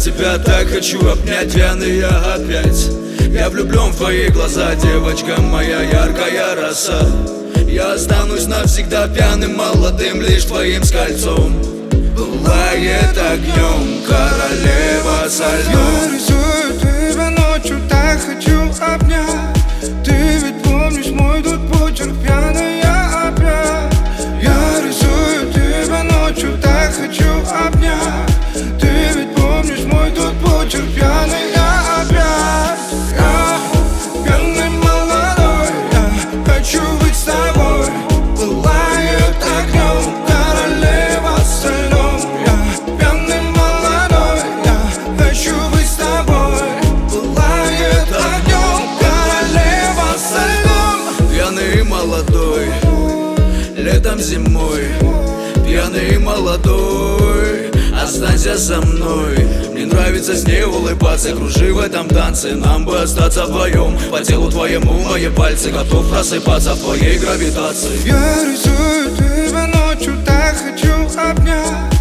тебя так хочу обнять, пьяный я опять. Я влюблен в твои глаза, девочка моя яркая роса. Я останусь навсегда пьяным, молодым, лишь твоим скольцом. Пылает огнем королева со льдом. Я рисую тебя ночью, так хочу обнять. Ты ведь помнишь мой тут почерк, пьяный я опять. Я рисую тебя ночью, так хочу обнять. Ты ведь помнишь мой тут почерк, пьяный я опять. Я пьяный молодой, я хочу быть с тобой. Пылает огнем королева со льдом. Я пьяный молодой, я хочу быть с тобой. Пылает огнем королева со льдом. Пьяный и молодой, летом зимой. Пьяный и молодой, останься со мной. Мне нравится с ней улыбаться, кружи в этом танце. Нам бы остаться вдвоем, по телу твоему мои пальцы. Готов просыпаться в твоей гравитации. Я рисую тебя ночью, так хочу обнять.